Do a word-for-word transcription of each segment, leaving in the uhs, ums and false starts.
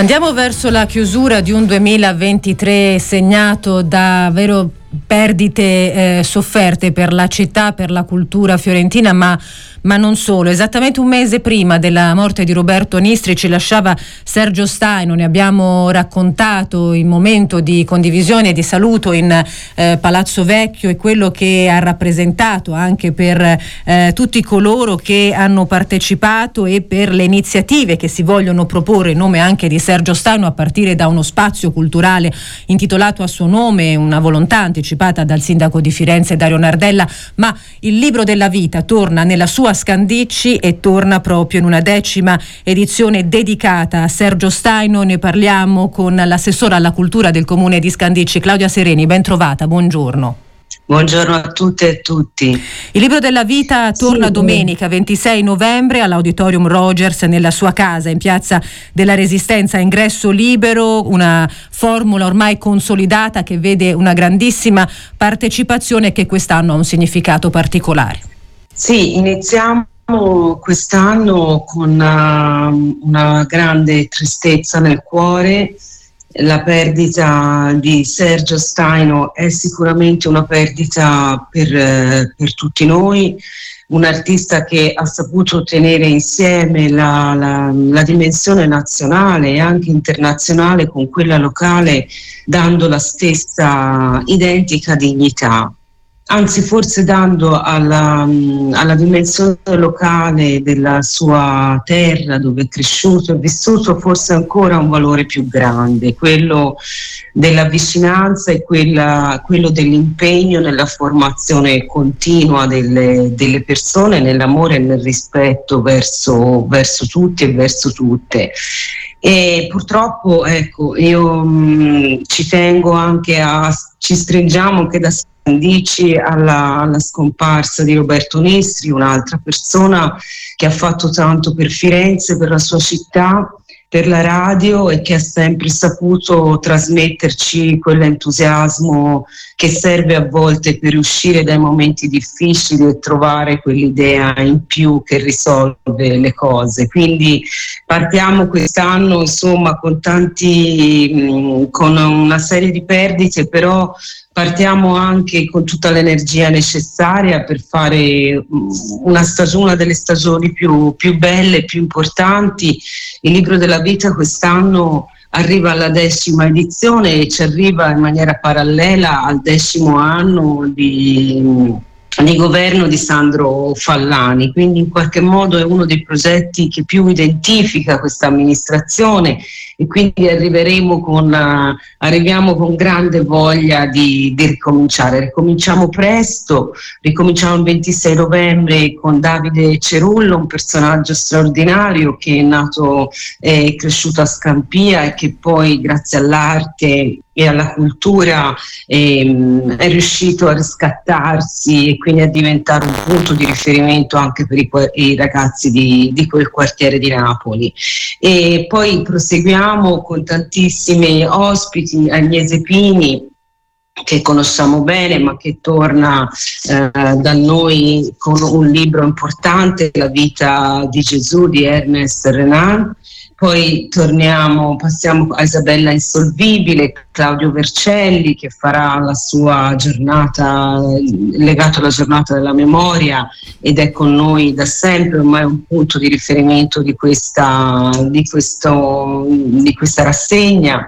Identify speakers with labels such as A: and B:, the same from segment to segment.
A: Andiamo verso la chiusura di un duemilaventitré segnato da vero perdite eh, sofferte per la città, per la cultura fiorentina, ma, ma non solo. Esattamente un mese prima della morte di Roberto Nistri ci lasciava Sergio Staino, ne abbiamo raccontato il momento di condivisione e di saluto in eh, Palazzo Vecchio e quello che ha rappresentato anche per eh, tutti coloro che hanno partecipato e per le iniziative che si vogliono proporre in nome anche di Sergio Staino, a partire da uno spazio culturale intitolato a suo nome, una volontà anticipata dal sindaco di Firenze Dario Nardella. Ma il libro della vita torna nella sua Scandicci e torna proprio in una decima edizione dedicata a Sergio Staino. Ne parliamo con l'assessora alla cultura del comune di Scandicci, Claudia Sereni. Ben trovata, buongiorno.
B: Buongiorno a tutte e tutti.
A: Il libro della vita torna sì, domenica ventisei novembre all'Auditorium Rogers nella sua casa in Piazza della Resistenza, ingresso libero, una formula ormai consolidata che vede una grandissima partecipazione e che quest'anno ha un significato particolare.
B: Sì, iniziamo quest'anno con una, una grande tristezza nel cuore. La perdita di Sergio Staino è sicuramente una perdita per, per tutti noi, un artista che ha saputo tenere insieme la, la, la dimensione nazionale e anche internazionale con quella locale, dando la stessa identica dignità. Anzi, forse dando alla, alla dimensione locale della sua terra dove è cresciuto e vissuto forse ancora un valore più grande, quello della vicinanza e quella, quello dell'impegno nella formazione continua delle, delle persone, nell'amore e nel rispetto verso, verso tutti e verso tutte. E purtroppo, ecco, io mh, ci tengo anche a, ci stringiamo anche da Scandicci alla, alla scomparsa di Roberto Nistri, un'altra persona che ha fatto tanto per Firenze, per la sua città, per la radio, e che ha sempre saputo trasmetterci quell'entusiasmo che serve a volte per uscire dai momenti difficili e trovare quell'idea in più che risolve le cose. Quindi partiamo quest'anno insomma con tanti mh, con una serie di perdite, però partiamo anche con tutta l'energia necessaria per fare una stagione, una delle stagioni più, più belle, più importanti. Il libro della vita quest'anno arriva alla decima edizione e ci arriva in maniera parallela al decimo anno di, di governo di Sandro Fallani, quindi in qualche modo è uno dei progetti che più identifica questa amministrazione, e quindi arriveremo con, uh, arriviamo con grande voglia di, di ricominciare. Ricominciamo presto, ricominciamo il ventisei novembre con Davide Cerullo, un personaggio straordinario che è nato e eh, cresciuto a Scampia e che poi grazie all'arte e alla cultura ehm, è riuscito a riscattarsi e quindi a diventare un punto di riferimento anche per i, i ragazzi di, di quel quartiere di Napoli. E poi proseguiamo con tantissimi ospiti. Agnese Pini, che conosciamo bene ma che torna eh, da noi con un libro importante, La vita di Gesù di Ernest Renan. Poi torniamo, passiamo a Isabella Insolvibile, Claudio Vercelli che farà la sua giornata legata alla giornata della memoria ed è con noi da sempre, ormai un punto di riferimento di questa, di questo, di questa rassegna.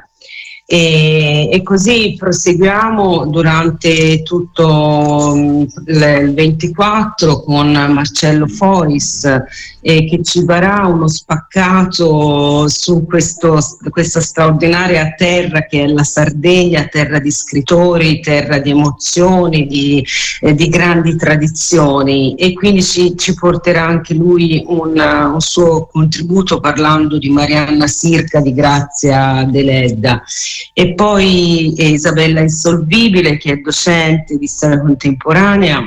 B: E, e così proseguiamo durante tutto il ventiquattro con Marcello Fois eh, che ci darà uno spaccato su questo, questa straordinaria terra che è la Sardegna, terra di scrittori, terra di emozioni, di, eh, di grandi tradizioni, e quindi ci, ci porterà anche lui un, un suo contributo parlando di Marianna Sirca, di Grazia Deledda. E poi Isabella Insolvibile, che è docente di storia contemporanea,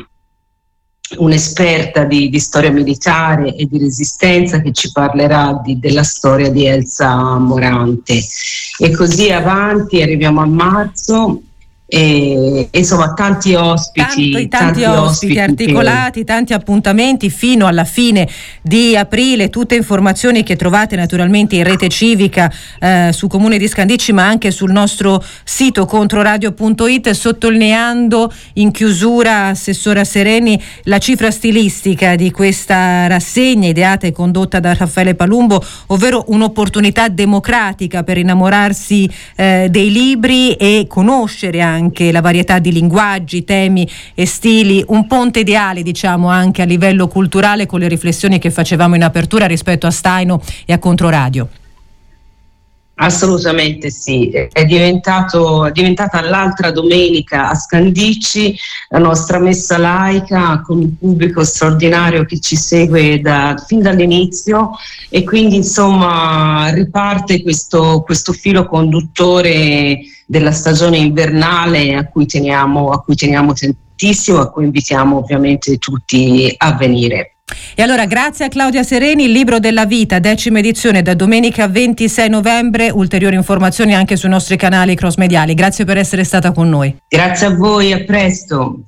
B: un'esperta di, di storia militare e di resistenza, che ci parlerà di, della storia di Elsa Morante. E così avanti arriviamo a marzo e insomma tanti ospiti,
A: tanti, tanti, tanti ospiti, ospiti articolati, che... tanti appuntamenti fino alla fine di aprile, tutte informazioni che trovate naturalmente in rete civica eh, su Comune di Scandicci, ma anche sul nostro sito controradio punto it. Sottolineando in chiusura, Assessora Sereni, la cifra stilistica di questa rassegna ideata e condotta da Raffaele Palumbo, ovvero un'opportunità democratica per innamorarsi eh, dei libri e conoscere anche anche la varietà di linguaggi, temi e stili, un ponte ideale diciamo anche a livello culturale con le riflessioni che facevamo in apertura rispetto a Staino e a Controradio.
B: Assolutamente sì, è, diventato, è diventata l'altra domenica a Scandicci la nostra messa laica con un pubblico straordinario che ci segue da, fin dall'inizio, e quindi insomma riparte questo, questo filo conduttore della stagione invernale a cui teniamo, a cui teniamo tantissimo, a cui invitiamo ovviamente tutti a venire.
A: E allora grazie a Claudia Sereni, il libro della vita, decima edizione da domenica ventisei novembre, ulteriori informazioni anche sui nostri canali cross mediali. Grazie per essere stata con noi.
B: Grazie a voi, a presto.